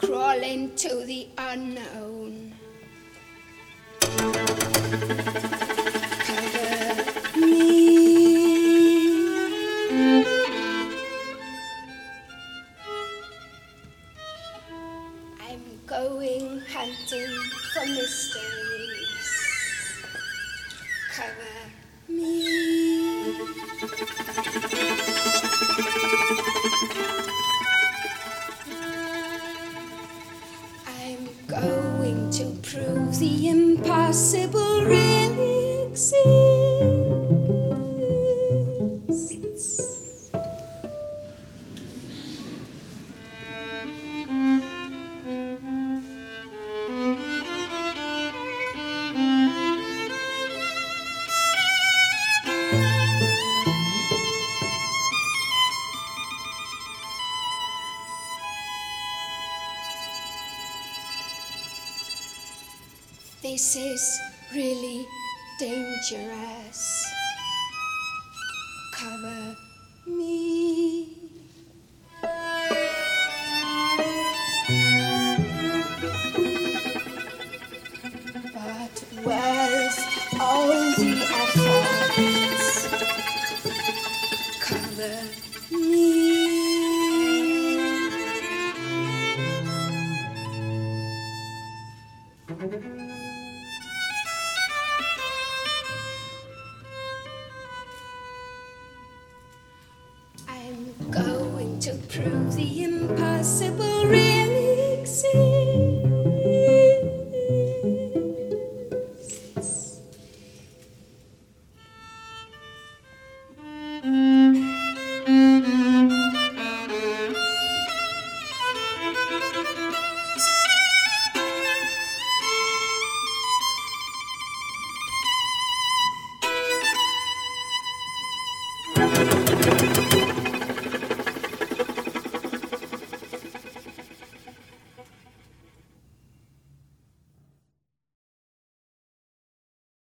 crawling to the unknown. Cover me. I'm going hunting for mysteries. Cover me. I'm going to prove the impossible really exists. This is really dangerous. Cover me. But where's all the efforts? Cover me. I'm going to prove the impossible really exists.